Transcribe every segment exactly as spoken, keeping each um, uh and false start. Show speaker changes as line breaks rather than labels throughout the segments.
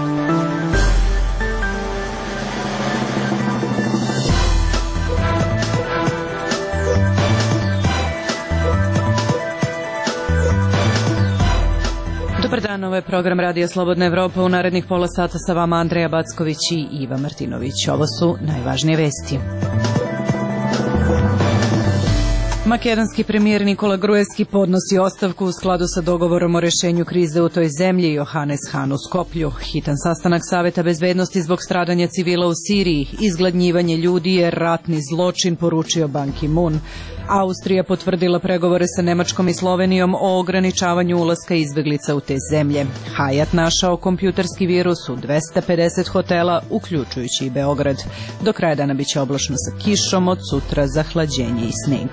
Dobar dan, ovo je program Radija Slobodna Evropa. U narednih pola sata sa vama Andreja Backović i Iva Martinović. Ovo su najvažnije vesti. Makedonski premijer Nikola Gruevski podnosi ostavku u skladu sa dogovorom o rešenju krize u toj zemlji. Johannes Hahn u Skoplju. Hitan sastanak Saveta bezbednosti zbog stradanja civila u Siriji. Izgladnjivanje ljudi je ratni zločin, poručio Ban Ki-moon. Austrija potvrdila pregovore sa Nemačkom i Slovenijom o ograničavanju ulaska izbeglica u te zemlje. Hayat našao kompjuterski virus u dvesta pedeset hotela, uključujući i Beograd. Do kraja dana biće oblačno sa kišom, od sutra zahlađenje i sneg.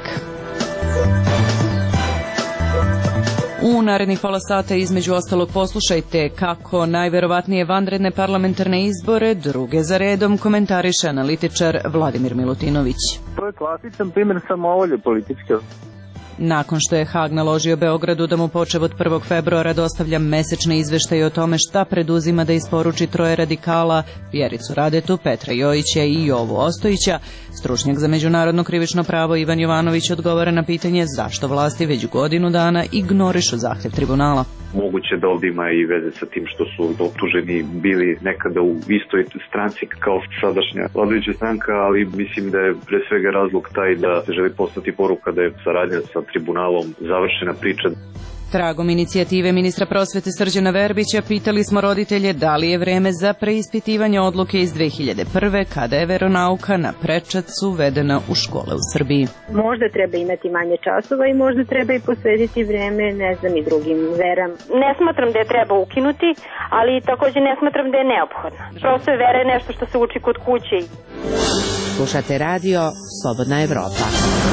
U narednih pola sata između ostalog poslušajte kako najverovatnije vanredne parlamentarne izbore, druge za redom, komentariše analitičar Vladimir Milutinović.
To je klasičan primjer samovolje političke.
Nakon što je Hag naložio Beogradu da mu počev od prvog februara dostavlja mesečne izveštaje o tome šta preduzima da isporuči troje radikala, Vjericu Radetu, Petra Jojića i Jovu Ostojića, stručnjak za međunarodno krivično pravo Ivan Jovanović odgovara na pitanje zašto vlasti već godinu dana ignorišu zahtev tribunala.
Moguće da ovdje ima i veze sa tim što su optuženi bili nekada u istoj stranci kao sadašnja vladajuća stranka, ali mislim da je pre svega razlog taj da se želi poslati poruka da je saradnja sa tribunalom završena priča.
Tragom inicijative ministra prosvete Srđana Verbića pitali smo roditelje da li je vreme za preispitivanje odluke iz dve hiljade prve. kada je veronauka na prečac uvedena u škole u Srbiji.
Možda treba imati manje časova i možda treba i posvetiti vreme, ne znam, i drugim veram.
Ne smatram da je treba ukinuti, ali također ne smatram da je neophodno. Prosto je vera nešto što se uči kod kuće.
Slušate radio Slobodna Evropa.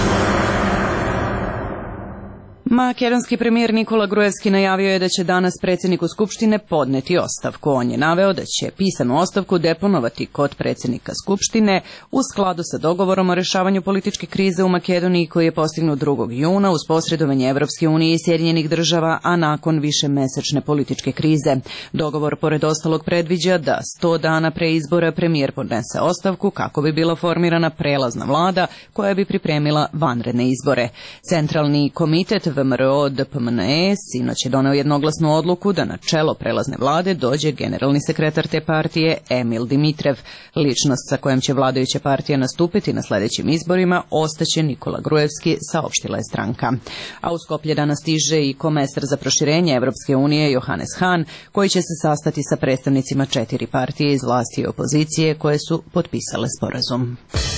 Makedonski premijer Nikola Gruevski najavio je da će danas predsjedniku Skupštine podneti ostavku. On je naveo da će pisanu ostavku deponovati kod predsjednika Skupštine u skladu sa dogovorom o rešavanju političke krize u Makedoniji koji je postignut drugog juna uz posredovanje Evropske unije i Sjedinjenih država, a nakon višemesečne političke krize. Dogovor pored ostalog predviđa da sto dana pre izbora premijer podnese ostavku kako bi bila formirana prelazna vlada koja bi pripremila vanredne izbore. Centralni komitet V M R O D P M N E sinoć je doneo jednoglasnu odluku da na čelo prelazne vlade dođe generalni sekretar te partije Emil Dimitrev. Ličnost sa kojom će vladajuća partija nastupiti na sljedećim izborima ostaće Nikola Gruevski, saopštila je stranka. A u Skoplje danas stiže i komesar za proširenje Evropske unije Johannes Hahn, koji će se sastati sa predstavnicima četiri partije iz vlasti i opozicije koje su potpisale sporazum.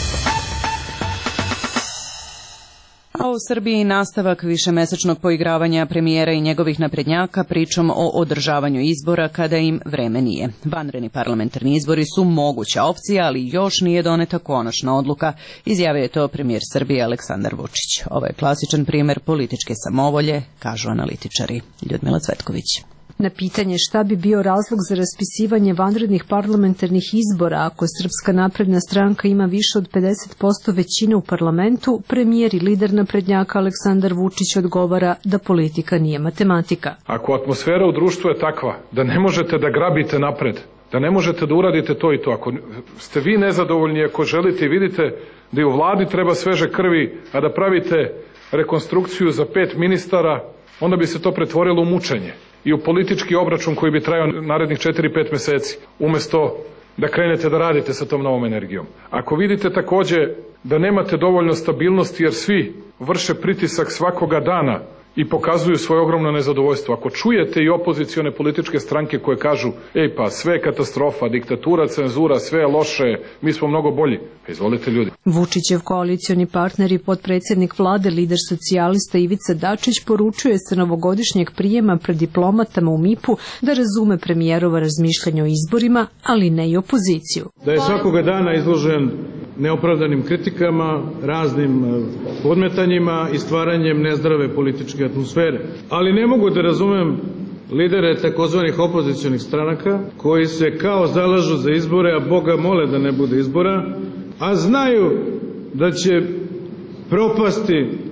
A u Srbiji nastavak višemesečnog poigravanja premijera i njegovih naprednjaka pričom o održavanju izbora kada im vreme nije. Vanredni parlamentarni izbori su moguća opcija, ali još nije doneta konačna odluka, izjavio je to premijer Srbije Aleksandar Vučić. Ovo je klasičan primjer političke samovolje, kažu analitičari. Ljudmila Cvetković.
Na pitanje šta bi bio razlog za raspisivanje vanrednih parlamentarnih izbora ako Srpska napredna stranka ima više od pedeset posto većine u parlamentu, premijer i lider naprednjaka Aleksandar Vučić odgovara da politika nije matematika.
Ako atmosfera u društvu je takva da ne možete da grabite napred, da ne možete da uradite to i to, ako ste vi nezadovoljni, ako želite i vidite da i u vladi treba sveže krvi, a da pravite rekonstrukciju za pet ministara, onda bi se to pretvorilo u mučenje i u politički obračun koji bi trajao narednih četiri pet meseci, umjesto da krenete da radite sa tom novom energijom. Ako vidite također da nemate dovoljno stabilnosti jer svi vrše pritisak svakoga dana i pokazuju svoje ogromno nezadovoljstvo, ako čujete i opozicione političke stranke koje kažu ej pa sve je katastrofa, diktatura, cenzura, sve je loše, mi smo mnogo bolji, pa izvolite ljudi.
Vučićev koalicioni partner i potpredsjednik vlade, lider socijalista Ivica Dačić poručuje se novogodišnjeg prijema pred diplomatama u M I P-u da razume premijerova razmišljanja o izborima, ali ne i opoziciju.
Da je svakoga dana izložen neopravdanim kritikama, raznim podmetanjima i stvaranjem nezdrave političke atmosfere. Ali ne mogu da razumem lidere takozvanih opozicionih stranaka koji se kao zalažu za izbore, a Boga mole da ne bude izbora, a znaju da će propasti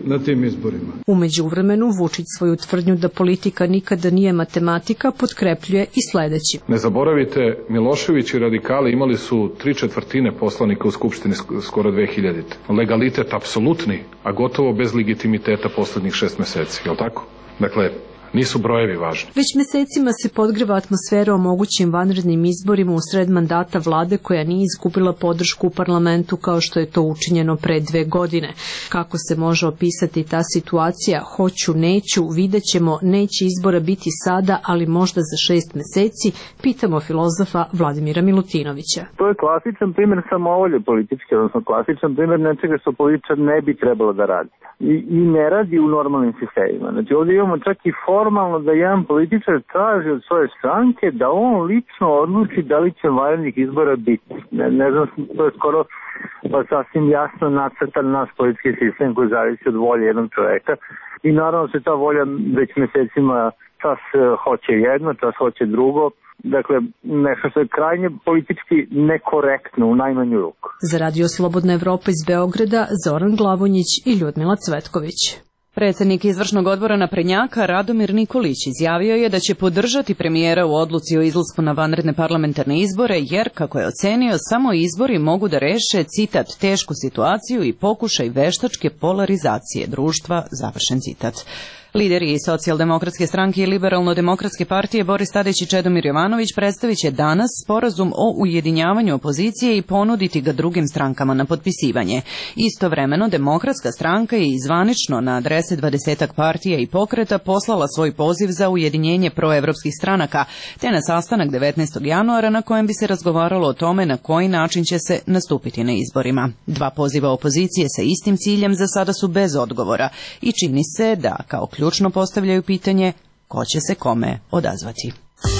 na tim izborima.
U međuvremenu Vučić svoju tvrdnju da politika nikada nije matematika potkrepljuje i sledeći.
Ne zaboravite, Milošević i radikali imali su tri četvrtine poslanika u Skupštini skoro dve hiljadite. Legalitet apsolutni, a gotovo bez legitimiteta poslednjih šest meseci, je li tako? Dakle, nisu brojevi važni.
Već mesecima se podgreva atmosfera o mogućim vanrednim izborima u sred mandata vlade koja nije izgubila podršku u parlamentu kao što je to učinjeno pre dve godine. Kako se može opisati ta situacija? Hoću, neću, vidjet ćemo, neće izbora biti sada, ali možda za šest meseci, pitamo filozofa Vladimira Milutinovića.
To je klasičan primjer samovolje političke, odnosno klasičan primjer nečega što političar ne bi trebalo da radi. I, i ne radi u normalnim sistemima. Znači ovdje imamo čak i formalno da jedan političar traži od svoje stranke da on lično odluči da li će vanrednih izbora biti. Ne, ne znam, to je skoro pa sasvim jasno nacrtan naš politički sistem koji zavisi od volje jednog čoveka i naravno se ta volja već mesecima čas hoće jedno, čas hoće drugo. Dakle, nešto što je krajnje politički nekorektno u najmanju ruku.
Za Radio Slobodna Evropa iz Beograda, Zoran Glavonjić i Ljudmila Cvetković.
Predsjednik izvršnog odbora naprednjaka Radomir Nikolić izjavio je da će podržati premijera u odluci o izlasku na vanredne parlamentarne izbore, jer, kako je ocenio, samo izbori mogu da reše, citat, tešku situaciju i pokušaj veštačke polarizacije društva, završen citat. Lideri Socijaldemokratske stranke i Liberalno-demokratske partije Boris Tadić i Čedomir Jovanović predstavit će danas sporazum o ujedinjavanju opozicije i ponuditi ga drugim strankama na potpisivanje. Istovremeno, Demokratska stranka je izvanično na adrese dvadesetak partija i pokreta poslala svoj poziv za ujedinjenje proevropskih stranaka, te na sastanak devetnaestog januara na kojem bi se razgovaralo o tome na koji način će se nastupiti na izborima. Dva poziva opozicije sa istim ciljem za sada su bez odgovora i čini se da, kao ključno postavljaju pitanje ko će se kome odazvati.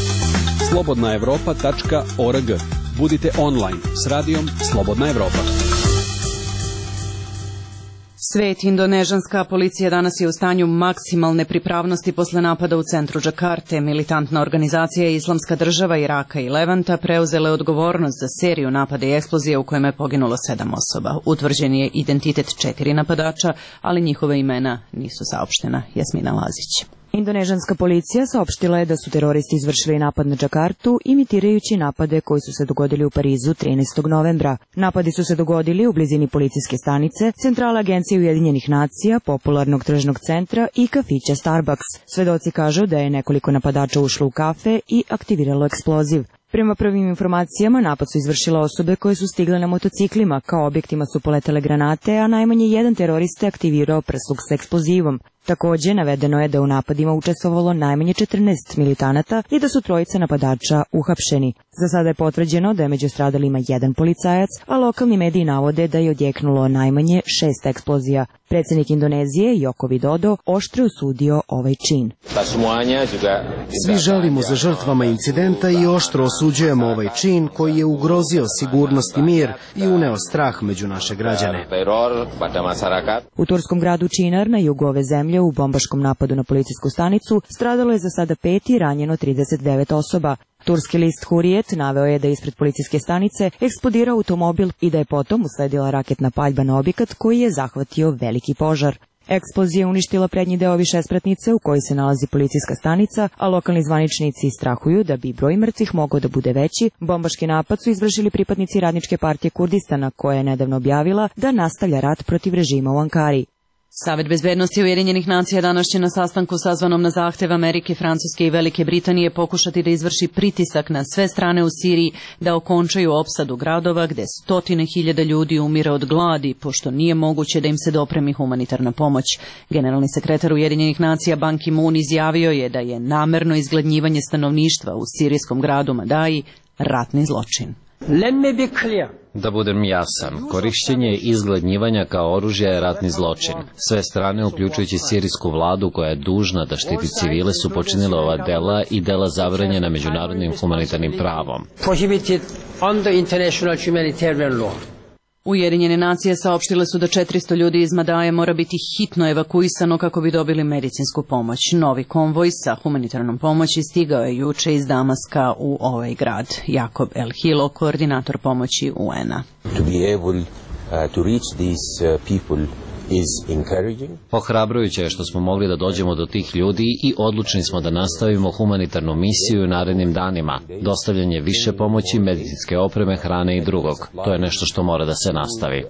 slobodna evropa tačka org. Budite online s radijom Slobodna Evropa.
Svet, indonežanska policija danas je u stanju maksimalne pripravnosti posle napada u centru Džakarte. Militantna organizacija Islamska država Iraka i Levanta preuzele odgovornost za seriju napada i eksplozije u kojima je poginulo sedam osoba. Utvrđen je identitet četiri napadača, ali njihove imena nisu saopštena. Jasmina Lazić.
Indonežanska policija saopštila je da su teroristi izvršili napad na Džakartu, imitirajući napade koji su se dogodili u Parizu trinaestog novembra. Napadi su se dogodili u blizini policijske stanice, centrala Agencije Ujedinjenih nacija, popularnog tržnog centra i kafića Starbucks. Svedoci kažu da je nekoliko napadača ušlo u kafe i aktiviralo eksploziv. Prema prvim informacijama, napad su izvršile osobe koje su stigle na motociklima, kao objektima su poletele granate, a najmanje jedan terorista je aktivirao prsluk sa eksplozivom. Takođe, navedeno je da u napadima učestvovalo najmanje četrnaest militanata i da su trojica napadača uhapšeni. Za sada je potvrđeno da je među stradalima jedan policajac, a lokalni mediji navode da je odjeknulo najmanje šest eksplozija. Predsjednik Indonezije, Joko Widodo, oštro osudio ovaj čin.
Svi žalimo za žrtvama incidenta i oštro osuđujemo ovaj čin koji je ugrozio sigurnost i mir i uneo strah među naše građane.
U turskom gradu Činar, na jugu ove zemlje, u bombaškom napadu na policijsku stanicu, stradalo je za sada pet i ranjeno trideset devet osoba. Turski list Hurijet naveo je da je ispred policijske stanice eksplodirao automobil i da je potom usledila raketna paljba na objekat koji je zahvatio veliki požar. Eksplozija je uništila prednji deo višespratnice u kojoj se nalazi policijska stanica, a lokalni zvaničnici strahuju da bi broj mrtvih mogao da bude veći. Bombaški napad su izvršili pripadnici Radničke partije Kurdistana, koja je nedavno objavila da nastavlja rat protiv režima u Ankari.
Savet bezbednosti Ujedinjenih nacija danas će na sastanku sazvanom na zahtev Amerike, Francuske i Velike Britanije pokušati da izvrši pritisak na sve strane u Siriji da okončaju opsadu gradova gde stotine hiljada ljudi umire od gladi, pošto nije moguće da im se dopremi humanitarna pomoć. Generalni sekretar Ujedinjenih nacija Ban Ki-moon izjavio je da je namerno izgladnjivanje stanovništva u sirijskom gradu Madaji ratni zločin.
Da budem jasan, korišćenje izgladnjivanja kao oružja je ratni zločin. Sve strane, uključujući sirijsku vladu koja je dužna da štiti civile, su počinile ova dela i dela zabranjena međunarodnim humanitarnim pravom.
Ujedinjene nacije saopštile su da četiristo ljudi iz Madaje mora biti hitno evakuisano kako bi dobili medicinsku pomoć. Novi konvoj sa humanitarnom pomoći stigao je juče iz Damaska u ovaj grad. Jakob El Hilo, koordinator pomoći U N-a.
To be able uh, to reach these uh, people
Ohrabrujuće je što smo mogli da dođemo do tih ljudi i odlučni smo da nastavimo humanitarnu misiju u narednim danima. Dostavljanje više pomoći, medicinske opreme, hrane i drugog. To je nešto što mora da se nastavi.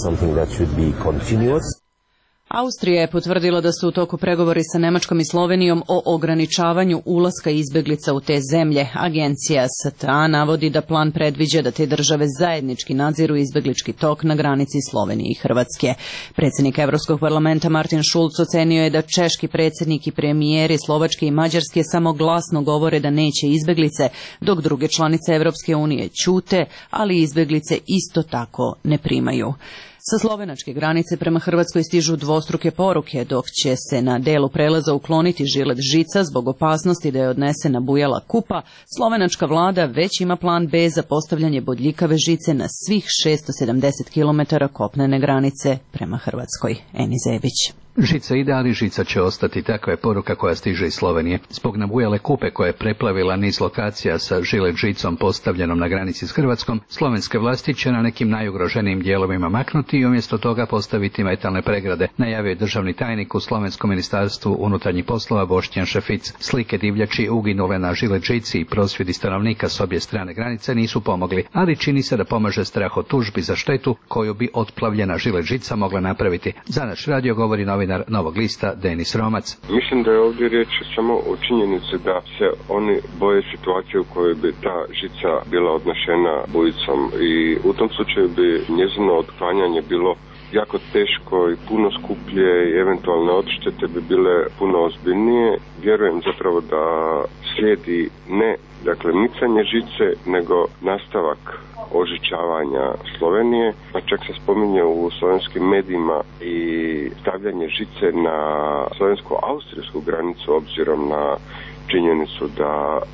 Austrija je potvrdila da su u toku pregovori sa Nemačkom i Slovenijom o ograničavanju ulaska izbeglica u te zemlje. Agencija S T A navodi da plan predviđa da te države zajednički nadziru izbeglički tok na granici Slovenije i Hrvatske. Predsjednik Evropskog parlamenta Martin Schulz ocenio je da češki predsjednik i premijeri Slovačke i Mađarske samo glasno govore da neće izbeglice, dok druge članice Evropske unije ćute, ali izbeglice isto tako ne primaju. Sa slovenačke granice prema Hrvatskoj stižu dvostruke poruke, dok će se na delu prelaza ukloniti žilet žica zbog opasnosti da je odnese nabujala kupa. Slovenačka vlada već ima plan B za postavljanje bodljikave žice na svih šesto sedamdeset kilometara kopnene granice prema Hrvatskoj. Eni Zebić.
Žica ide, ali žica će ostati. Takva je poruka koja stiže iz Slovenije. Zbog nabujale kupe koja je preplavila niz lokacija sa žilet žicom postavljenom na granici s Hrvatskom, slovenske vlasti će na nekim najugroženijim dijelovima maknuti i umjesto toga postaviti metalne pregrade, najavio je državni tajnik u Slovenskom ministarstvu unutarnjih poslova Boštjan Šefic. Slike divljači uginule na žilet žici i prosvjedi stanovnika s obje strane granice nisu pomogli, ali čini se da pomaže strah od tužbi za štetu koju bi otplavljena žilet žica mogla napraviti. Za naš radio govori novinar Novog lista Denis Romac.
Mislim da je ovdje riječ samo o činjenici da se oni boje situacije u kojoj bi ta žica bila odnešena bujicom i u tom slučaju bi njezino otklanjanje bilo jako teško i puno skuplje i eventualne odštete bi bile puno ozbiljnije. Vjerujem zapravo da slijedi ne dakle micanje žice, nego nastavak ožičavanja Slovenije, pa čak se spominje u slovenskim medijima i stavljanje žice na slovensko-austrijsku granicu obzirom na činjenicu da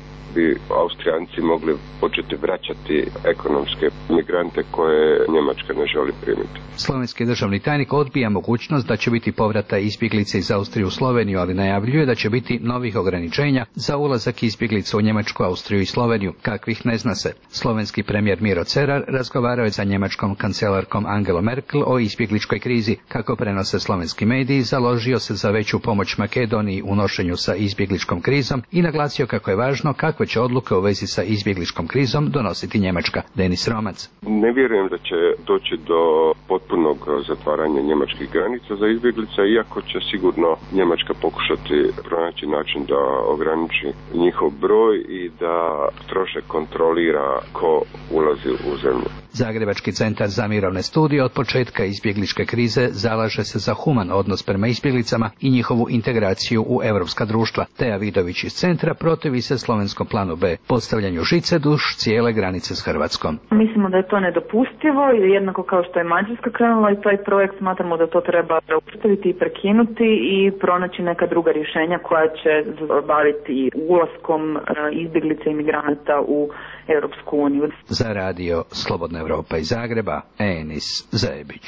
bi Austrijanci mogli početi vraćati ekonomske migrante koje Njemačka ne želi primiti.
Slovenski državni tajnik odbija mogućnost da će biti povrata izbjeglice iz Austrije u Sloveniju, ali najavljuje da će biti novih ograničenja za ulazak izbjeglica u Njemačku, Austriju i Sloveniju, kakvih ne zna se. Slovenski premijer Miro Cerar razgovarao je sa njemačkom kancelarkom Angelom Merkel o izbjegličkoj krizi. Kako prenose slovenski mediji, založio se za veću pomoć Makedoniji u nošenju sa izbjegličkom krizom i naglasio kako je važno kakve će odluke u vezi sa izbjegličkom krizom donositi Njemačka. Denis Romac.
Ne vjerujem da će doći do potpunog zatvaranja njemačkih granica za izbjeglice, iako će sigurno Njemačka pokušati pronaći način da ograniči njihov broj i da strože kontrolira ko ulazi u zemlju.
Zagrebački centar za mirovne studije od početka izbjegličke krize zalaže se za human odnos prema izbjeglicama i njihovu integraciju u europska društva. Teja Vidović iz centra protivi se slovenskom planu B, postavljanju žice duž cijele granice s Hrvatskom.
Mislimo da je to nedopustivo i jednako kao što je Mađarska krenula i taj projekt, smatramo da to treba zaustaviti i prekinuti i pronaći neka druga rješenja koja će baviti ulaskom izbjeglica i migranata u Europsku uniju.
Za radio Slobodna Evropa iz Zagreba, Enis Zebić.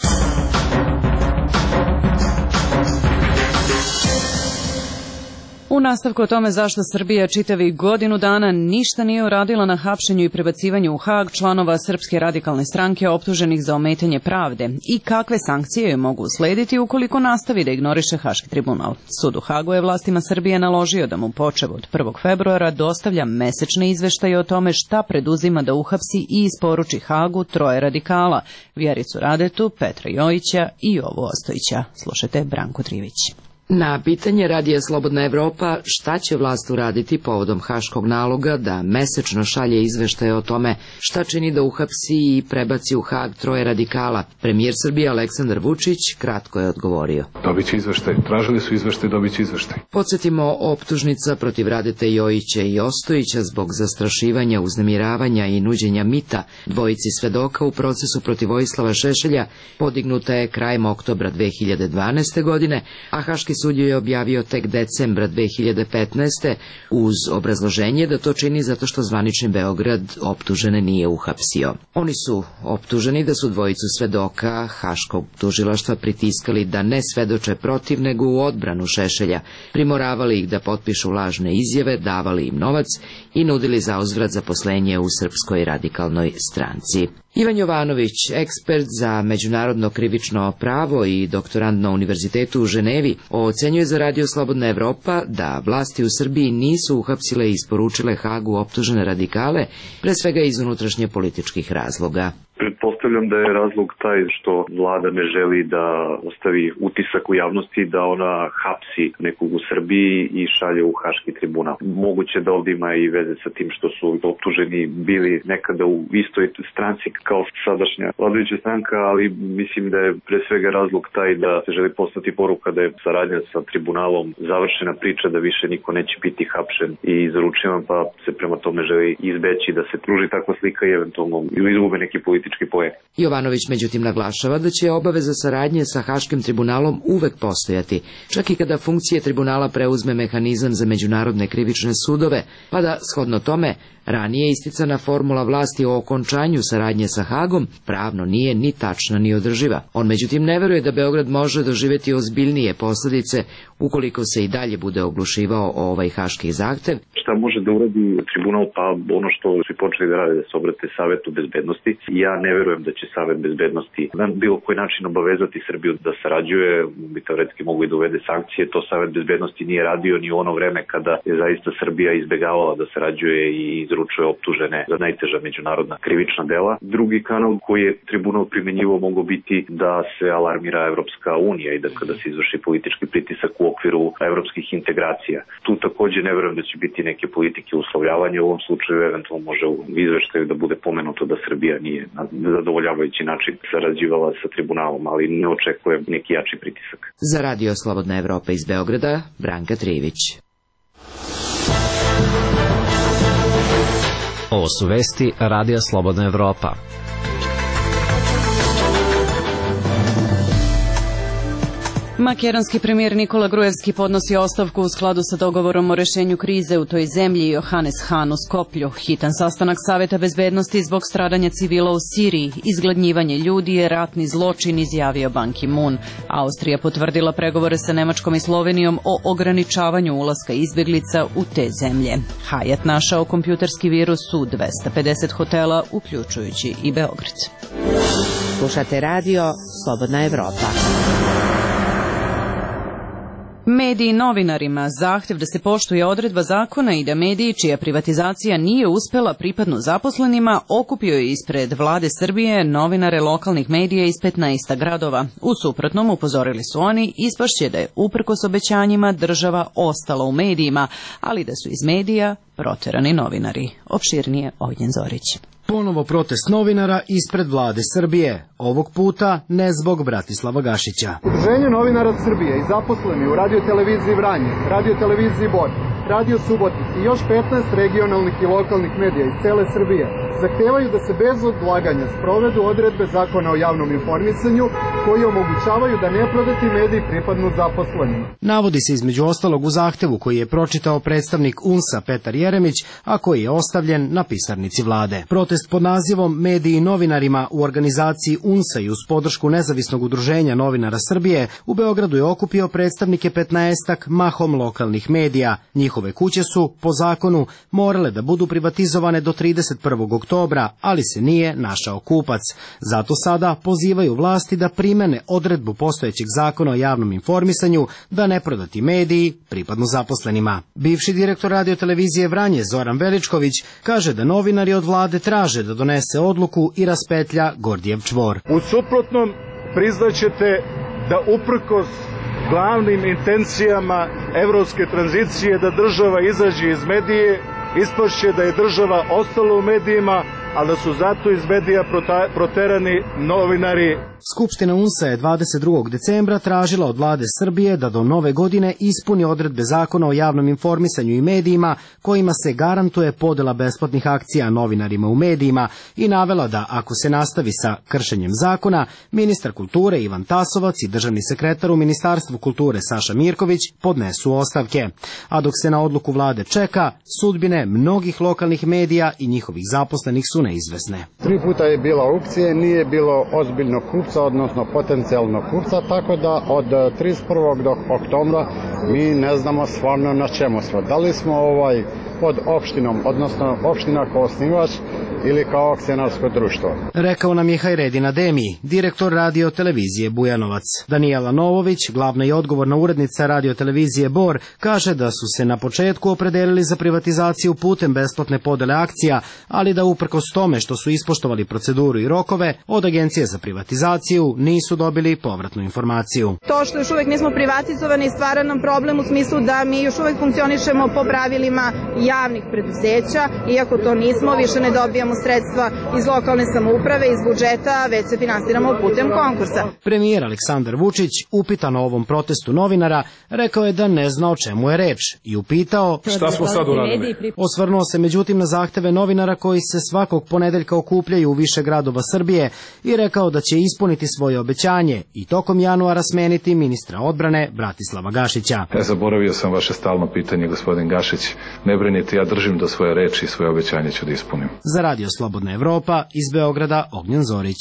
U nastavku o tome zašto Srbija čitavi godinu dana ništa nije uradila na hapšenju i prebacivanju u Hag članova Srpske radikalne stranke optuženih za ometanje pravde i kakve sankcije joj mogu uslediti ukoliko nastavi da ignoriše Haški tribunal. Sud u Hagu je vlastima Srbije naložio da mu počev od prvog februara dostavlja mesečne izveštaje o tome šta preduzima da uhapsi i isporuči Hagu troje radikala, Vjericu Radetu, Petra Jojića i Jovu Ostojića. Slušajte Branku Trivić.
Na pitanje Radija Slobodna Evropa šta će vlast uraditi povodom haškog naloga da mesečno šalje izveštaje o tome šta čini da uhapsi i prebaci u Hag troje radikala, premijer Srbije Aleksandar Vučić kratko je odgovorio.
Dobit će izveštaj. Tražili su izveštaj, dobit će izveštaj.
Podsjetimo, optužnica protiv Radete Jojića i Ostojića zbog zastrašivanja, uznemiravanja i nuđenja mita dvojici svedoka u procesu protiv Vojislava Šešelja podignuta je krajem oktobra dve hiljade dvanaeste. godine, a Haški sud je objavio tek decembra dve hiljade petnaeste. uz obrazloženje da to čini zato što zvanični Beograd optužene nije uhapsio. Oni su optuženi da su dvojicu svedoka Haškog tužilaštva pritiskali da ne svedoče protiv nego u odbranu Šešelja, primoravali ih da potpišu lažne izjave, davali im novac i nudili zauzvrat zaposlenje u Srpskoj radikalnoj stranci. Ivan Jovanović, ekspert za međunarodno krivično pravo i doktorant na Univerzitetu u Ženevi, ocenjuje za Radio Slobodna Evropa da vlasti u Srbiji nisu uhapsile i isporučile Hagu optužene radikale, pre svega iz unutrašnje političkih razloga.
Pretpostavljam da je razlog taj što vlada ne želi da ostavi utisak u javnosti da ona hapsi nekog u Srbiji i šalje u Haški tribunal. Moguće da ovdje ima i veze sa tim što su optuženi bili nekada u istoj stranci kao sadašnja vladajuća stranka, ali mislim da je pre svega razlog taj da se želi poslati poruka da je saradnja sa tribunalom završena priča, da više niko neće biti hapšen i izaručivan, pa se prema tome želi izbeći da se pruži takva slika i eventualno izgube neki politički poen.
Jovanović međutim naglašava da će obaveza saradnje sa Haškim tribunalom uvek postojati, čak i kada funkcije tribunala preuzme mehanizam za međunarodne krivične sudove, pa da, shodno tome, ranije isticana formula vlasti o okončanju saradnje sa Hagom pravno nije ni tačna ni održiva. On međutim ne veruje da Beograd može doživjeti ozbiljnije posljedice ukoliko se i dalje bude oglušivao o ovaj haški zahtev.
Šta može da uradi tribunal? Pa ono što su počeli da rade, da se obrate Savetu bezbednosti. Ja ne verujem da će Savet bezbednosti na bilo koji način obavezati Srbiju da sarađuje, bi teoretski mogu i da uvede sankcije. To Savet bezbednosti nije radio ni u ono vreme kada je zaista Srbija izbegavala da sarađuje i izručuje optužene za najteža međunarodna krivična dela. Drugi kanal koji je tribunal primenjivao mogao biti da se alarmira Evropska unija i da kada se izvrši politički pritisak u okviru evropskih integracija. Tu takođe ne verujem da će biti neke politike uslovljavanja. U ovom slučaju eventualno može u izveštaju da bude pomenuto da Srbija nije na zadovoljavajući način sarađivala sa tribunalom, ali ne očekujem neki jači pritisak.
Za Radio Slobodna Evropa iz Beograda, Branka Trivić.
Ovo su vesti Radija Slobodna Evropa.
Makedonski premijer Nikola Gruevski podnosi ostavku u skladu sa dogovorom o rešenju krize u toj zemlji. Johannes Hahn u Skoplju. Hitan sastanak Saveta bezbednosti zbog stradanja civila u Siriji. Izgladnjivanje ljudi je ratni zločin, izjavio Ban Ki-moon. Austrija potvrdila pregovore sa Nemačkom i Slovenijom o ograničavanju ulaska izbjeglica u te zemlje. Hyatt našao kompjuterski virus u dvesta pedeset hotela, uključujući i Beograd.
Slušate radio Slobodna Evropa.
Mediji novinarima zahtjev da se poštuje odredba zakona i da mediji čija privatizacija nije uspela pripadnu zaposlenima okupio je ispred vlade Srbije novinare lokalnih medija iz petnaest gradova. U suprotnom, upozorili su oni, ispašće da je uprkos obećanjima država ostala u medijima, ali da su iz medija proterani novinari. Opširnije Ognjen Zorić.
Ponovo protest novinara ispred vlade Srbije, ovog puta ne zbog Bratislava Gašića.
Udruženje novinara Srbije i zaposleni u radioteleviziji Vranje, radioteleviziji Bor, Radio Subotica i još petnaest regionalnih i lokalnih medija iz cele Srbije zahtevaju da se bez odlaganja sprovedu odredbe zakona o javnom informisanju koji omogućavaju da neprodati mediji pripadnu zaposlenima.
Navodi se između ostalog u zahtevu koji je pročitao predstavnik U N S-a Petar Jeremić, a koji je ostavljen na pisarnici vlade. Protest pod nazivom Mediji i novinarima u organizaciji U N S-a i uz podršku Nezavisnog udruženja novinara Srbije u Beogradu je okupio predstavnike petnaestak mahom lokalnih medija. Njihove kuće su, po zakonu, morale da budu privatizovane do trideset prvog oktobra, ali se nije našao kupac. Zato sada pozivaju vlasti da primene odredbu postojećeg zakona o javnom informisanju da neprodati mediji pripadnu zaposlenima. Bivši direktor radiotelevizije Vranje Zoran Veličković kaže da novinari od vlade traže da donese odluku i raspetlja Gordijev čvor.
U suprotnom priznaćete da uprkos glavnim intencijama evropske tranzicije da država izađe iz medije, ispašće da je država ostala u medijima, ali da su zato iz medija proterani novinari.
Skupština U N S-a je dvadeset drugog decembra tražila od vlade Srbije da do nove godine ispuni odredbe zakona o javnom informisanju i medijima kojima se garantuje podela besplatnih akcija novinarima u medijima i navela da ako se nastavi sa kršenjem zakona, ministar kulture Ivan Tasovac i državni sekretar u Ministarstvu kulture Saša Mirković podnesu ostavke. A dok se na odluku vlade čeka, sudbine mnogih lokalnih medija i njihovih zaposlenih su neizvesne.
Tri puta je bila aukcije, nije bilo ozbiljnog kupca, odnosno potencijalnog kupca, tako da od trideset prvog do oktobra mi ne znamo stvarno na čemu smo. Da li smo ovaj pod opštinom, odnosno opština kao osnivač ili kao akcionarsko društvo.
Rekao nam je Hajredin Ademi, direktor radio televizije Bujanovac. Danijela Novović, glavna i odgovorna urednica radio televizije Bor, kaže da su se na početku opredelili za privatizaciju putem besplatne podele akcija, ali da uprkos tome što su ispoštovali proceduru i rokove, od Agencije za privatizaciju nisu dobili povratnu informaciju.
To što još uvek nismo privatizovani stvara nam problem u smislu da mi još uvek funkcionišemo po pravilima javnih preduzeća, iako to nismo, više ne dobijamo sredstva iz lokalne samouprave, iz budžeta, već se finansiramo putem konkursa.
Premijer Aleksandar Vučić, upitan o ovom protestu novinara, rekao je da ne zna o čemu je reč i upitao
šta smo sad uradili.
Osvrnuo se međutim na zahteve novinara koji se svakog ponedeljka okupljaju u više gradova Srbije i rekao da će ispuniti svoje obećanje i tokom januara smeniti ministra odbrane Bratislava Gašića.
Ja zaboravio sam vaše stalno pitanje, gospodin Gašić. Ne brinite, ja držim do svoje reči i svoje obećanje ću da ispunim.
Za Radio Slobodna Evropa iz Beograda Ognjen Zorić.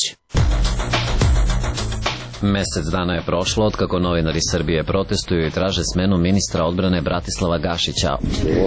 Mesec dana je prošlo otkako novinari Srbije protestuju i traže smenu ministra odbrane Bratislava Gašića.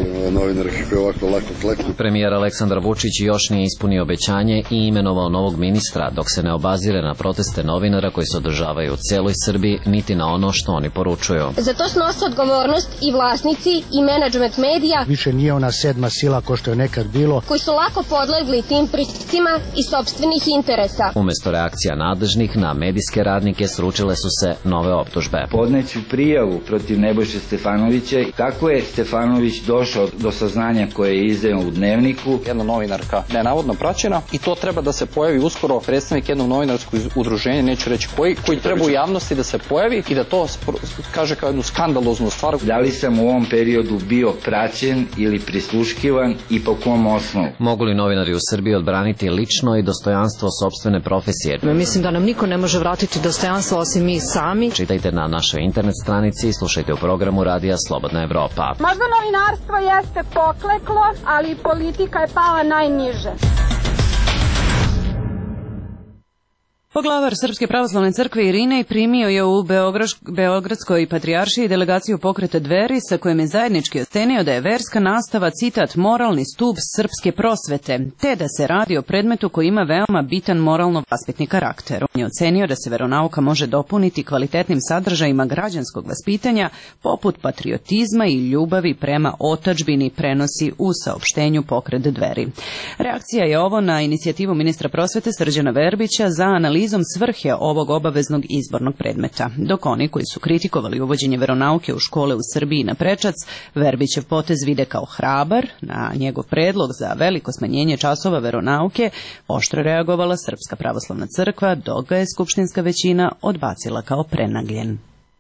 Premijer Aleksandar Vučić još nije ispunio obećanje i imenovao novog ministra, dok se ne obazire na proteste novinara koji se održavaju u celoj Srbiji, niti na ono što oni poručuju.
Za to snose odgovornost i vlasnici i menadžment medija.
Više nije ona sedma sila ko što je nekad bilo.
Koji su lako podlegli tim pritiscima i sopstvenih interesa.
Umesto reakcija nadležnih na medijske radnike sručile su se nove optužbe.
Podneću prijavu protiv Nebojše Stefanovića. Tako je Stefanović došao do saznanja koje je izdao u Dnevniku.
Jedna novinarka nenavodno praćena i to treba da se pojavi uskoro predstavnik jednog novinarskog udruženja, neću reći koji, koji treba u javnosti da se pojavi i da to kaže kao jednu skandaloznu stvar.
Da li sam u ovom periodu bio praćen ili prisluškivan i po kom osnovu?
Mogu li novinari u Srbiji odbraniti lično i dostojanstvo sopstvene profesije?
Mislim da nam niko ne može vratiti dostojanstvo osim mi sami.
Čitajte na našoj internet stranici i slušajte u programu Radija Slobodna Evropa.
Možda novinarstvo jeste pokleklo, ali politika je pala najniže.
Poglavar Srpske pravoslavne crkve Irinej primio je u Beogradskoj patrijaršiji delegaciju pokreta Dveri sa kojim je zajednički ocenio da je verska nastava, citat, moralni stup srpske prosvete, te da se radi o predmetu koji ima veoma bitan moralno-vaspitni karakter. On je ocenio da se veronauka može dopuniti kvalitetnim sadržajima građanskog vaspitanja, poput patriotizma i ljubavi prema otadžbini, prenosi u saopštenju pokret Dveri. Reakcija je ovo na inicijativu ministra prosvete Srđana Verbića za analizu svrhe ovog obaveznog izbornog predmeta. Dok oni koji su kritikovali uvođenje veronauke u škole u Srbiji na prečac, Verbićev potez vide kao hrabar, na njegov predlog za veliko smanjenje časova veronauke oštro reagovala Srpska pravoslavna crkva, dok ga je skupštinska većina odbacila kao prenagljen.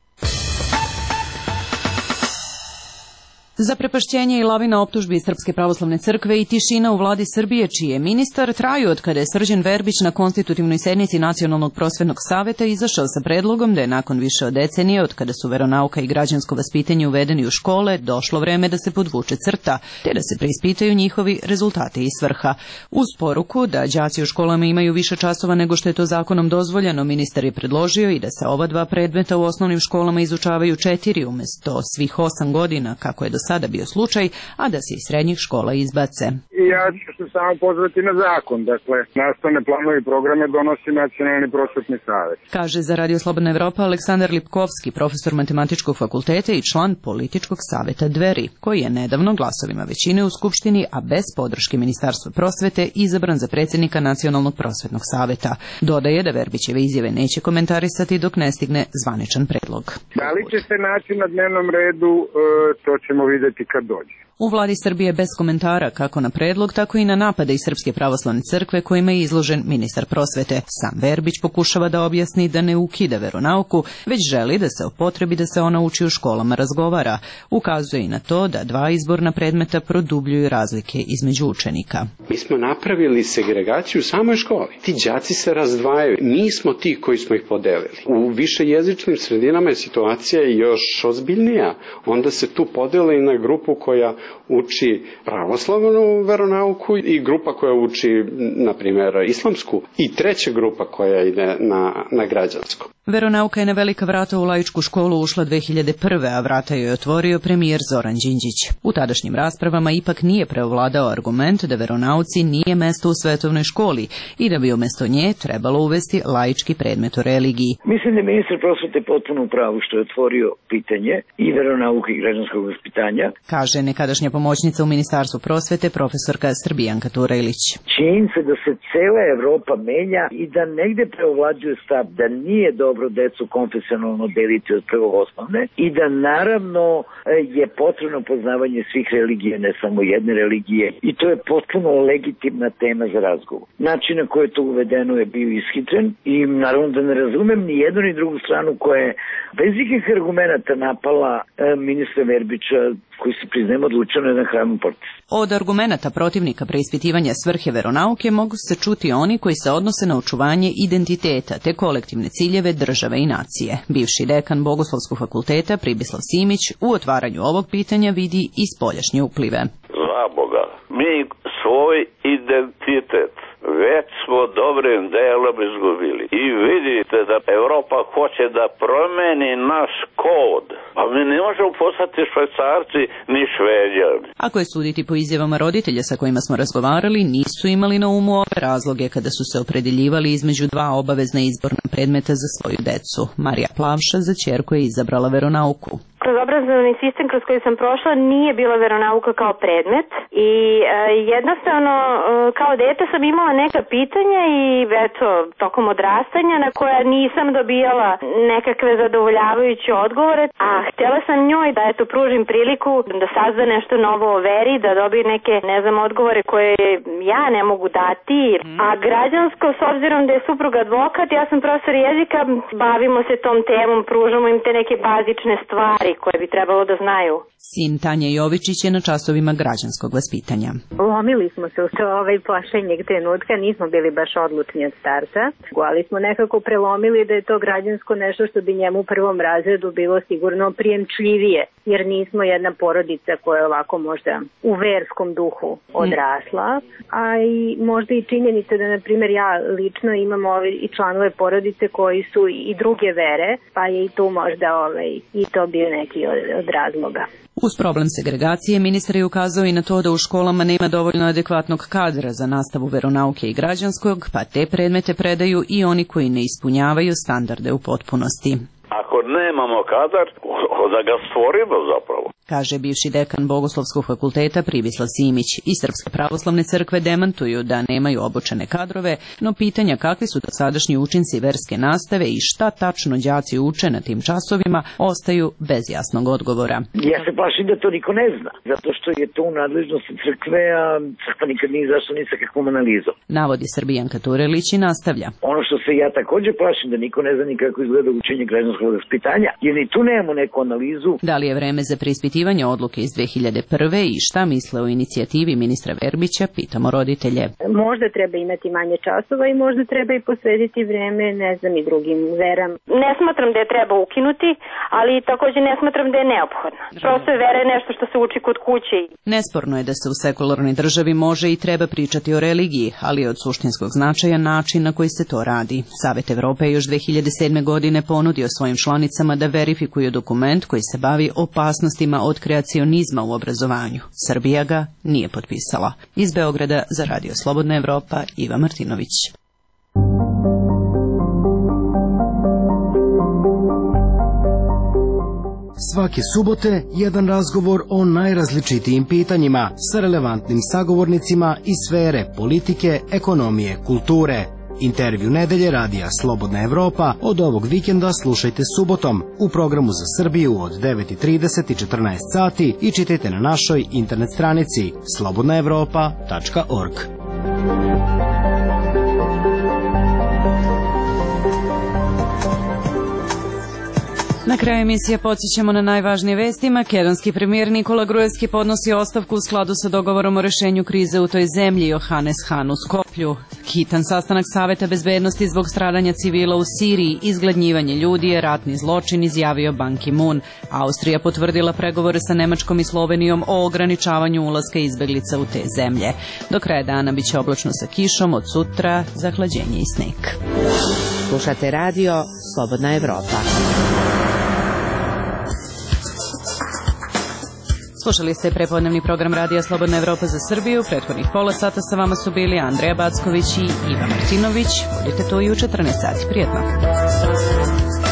Zaprepašćenje i lavina optužbi Srpske pravoslavne crkve i tišina u vladi Srbije, čiji je ministar, traju od kada je Srđan Verbić na konstitutivnoj sednici Nacionalnog prosvetnog saveta izašao sa predlogom da je nakon više od decenije, od kada su veronauka i građansko vaspitanje uvedeni u škole, došlo vreme da se podvuče crta, te da se preispitaju njihovi rezultati i svrha. Uz poruku da đaci u školama imaju više časova nego što je to zakonom dozvoljeno, ministar je predložio i da se ova dva predmeta u osnovnim školama izučavaju četiri umesto svih osam godina, kako je do sada bio slučaj, a da se iz srednjih škola izbace.
I ja ću se samo pozvati na zakon. Dakle, nastavne planove i programe donosi Nacionalni prosvetni savet.
Kaže za Radio Slobodna Evropa Aleksandar Lipkovski, profesor Matematičkog fakulteta i član Političkog saveta Dveri, koji je nedavno glasovima većine u Skupštini, a bez podrške Ministarstva prosvete, izabran za predsjednika Nacionalnog prosvetnog saveta. Dodaje da Verbićeve izjave neće komentarisati dok ne stigne zvaničan predlog.
Da li će se naći na dnevnom redu, to ćemo vidjeti kad dođe.
U vladi Srbije bez komentara kako na predlog, tako i na napade iz Srpske pravoslavne crkve kojima je izložen ministar prosvete. Sam Verbić pokušava da objasni da ne ukida veronauku, već želi da se o potrebi da se ona uči u školama razgovara. Ukazuje i na to da dva izborna predmeta produbljuju razlike između učenika.
Mi smo napravili segregaciju u samoj školi. Ti đaci se razdvajaju. Mi smo ti koji smo ih podelili. U višejezičnim sredinama je situacija još ozbiljnija. Onda se tu podeli na grupu koja uči pravoslavnu veronauku i grupa koja uči, na primjer, islamsku i treća grupa koja ide na, na građansko.
Veronauka je na velika vrata u laičku školu ušla dve hiljade prve. a vrata joj je otvorio premijer Zoran Đinđić. U tadašnjim raspravama ipak nije preovladao argument da veronauci nije mesto u svetovnoj školi i da bi umjesto nje trebalo uvesti laički predmet o religiji.
Mislim da je ministar prosvete potpuno u pravu što je otvorio pitanje i veronauke i građanskog vaspitanja,
kaže nekadašnja pomoćnica u Ministarstvu prosvete profesorka Srbijanka Turelić.
Činjenica da se cela Evropa menja i da negde preovlađuje stav da nije dobro decu konfesionalno deliti od prvo osnovne i da naravno je potrebno poznavanje svih religija, ne samo jedne religije, i to je potpuno legitimna tema za razgovor. Način na koji je to uvedeno je bio ishitren i naravno da ne razumem ni jednu ni drugu stranu koja je bez ikakvih argumenata napala ministra Verbića, koji se priznajem odlučio na jedan hraman proces.
Od argumenata protivnika preispitivanja svrhe veronauke mogu se čuti oni koji se odnose na očuvanje identiteta te kolektivne ciljeve države i nacije. Bivši dekan Bogoslovskog fakulteta Pribislav Simić u otvaranju ovog pitanja vidi i spoljašnje uplive.
Za Boga, mi svoj identitet već smo dobrim delom izgubili. I vidite da Evropa hoće da promeni naš kod. A mi ne možemo postati Švajcarci ni Šveđani.
Ako je suditi po izjavama roditelja sa kojima smo razgovarali, nisu imali na umu ove razloge kada su se opredeljivali između dva obavezna izborna predmeta za svoju decu. Marija Plavša za ćerku je izabrala veronauku.
Kroz obrazovni sistem kroz koji sam prošla nije bila veronauka kao predmet i e, jednostavno e, kao dete sam imala neka pitanja i eto tokom odrastanja na koja nisam dobijala nekakve zadovoljavajuće odgovore, a htjela sam njoj da eto pružim priliku da sazna nešto novo o veri, da dobije neke ne znam odgovore koje ja ne mogu dati, a građansko s obzirom da je suprug advokat, ja sam profesor jezika, bavimo se tom temom, pružamo im te neke bazične stvari koje bi trebalo da znaju.
Sin Tanja Jovičić je na časovima građanskog vaspitanja.
Lomili smo se u ovaj plašenjeg trenutka, nismo bili baš odlučni od starta, ali smo nekako prelomili da je to građansko nešto što bi njemu u prvom razredu bilo sigurno prijemčljivije, jer nismo jedna porodica koja je ovako možda u verskom duhu odrasla, a i možda i činjenica da, na primjer, ja lično imam ove i članove porodice koji su i druge vere, pa je i tu možda ovaj, i to bio neki od, od razloga.
Uz problem segregacije, ministar je ukazao i na to da u školama nema dovoljno adekvatnog kadra za nastavu veronauke i građanskog, pa te predmete predaju i oni koji ne ispunjavaju standarde u potpunosti.
Ako nemamo kadar, da ga stvorimo zapravo.
Kaže bivši dekan Bogoslovskog fakulteta Pribislav Simić. I Srpske pravoslavne crkve demantuju da nemaju obučene kadrove, no pitanja kakvi su dosadašnji učinci verske nastave i šta tačno đaci uče na tim časovima ostaju bez jasnog odgovora.
Ja se plašim da to niko ne zna, zato što je to u nadležnosti crkve, a crkva nikad nije izašla ni sa kakvom analizom.
Navodi Srbijanka Turelić i nastavlja.
Ono što se ja također plašim da niko ne zna ni kako izgleda učenje građanskog vaspitanja, jer ni tu nemamo neku analizu.
Da li je vreme za preispitivanje odluke iz dve hiljade prve i šta misle o inicijativi ministra Verbića, pitamo roditelje.
Možda treba imati manje časova i možda treba i posvetiti vreme, ne znam, i drugim veram.
Ne smatram da je treba ukinuti, ali također ne smatram da je neophodno. Prosto je vera nešto što se uči kod kuće.
Nesporno je da se u sekularnoj državi može i treba pričati o religiji, ali je od suštinskog značaja način na koji se to radi. Savet Evrope je još dve hiljade sedme godine ponudio svojim članicama da verifikuju dokument koji se bavi opasnostima od kreacionizma u obrazovanju. Srbija ga nije potpisala. Iz Beograda za Radio Slobodna Evropa, Iva Martinović.
Svake subote jedan razgovor o najrazličitijim pitanjima sa relevantnim sagovornicima iz sfere politike, ekonomije, kulture. Intervju nedelje Radija Slobodna Evropa od ovog vikenda slušajte subotom u programu za Srbiju od devet i trideset i četrnaest sati i čitajte na našoj internet stranici slobodna evropa tačka org.
Na kraju emisije podsjećamo na najvažnije vesti. Makedonski premijer Nikola Gruevski podnosi ostavku u skladu sa dogovorom o rešenju krize u toj zemlji. Johannes Hahn u Skoplju. Hitan sastanak Saveta bezbednosti zbog stradanja civila u Siriji. Izgladnjivanje ljudi je ratni zločin, izjavio Ban Ki-moon. Austrija potvrdila pregovore sa Nemačkom i Slovenijom o ograničavanju ulaska izbeglica u te zemlje. Do kraja dana biće oblačno sa kišom, od sutra zahlađenje i sneg.
Slušate radio Slobodna Evropa.
Slušali ste prepodnevni program Radija Slobodna Evropa za Srbiju. Prethodnih pola sata sa vama su bili Andreja Backović i Iva Martinović. Budite tu i u četrnaest sati. Prijetno.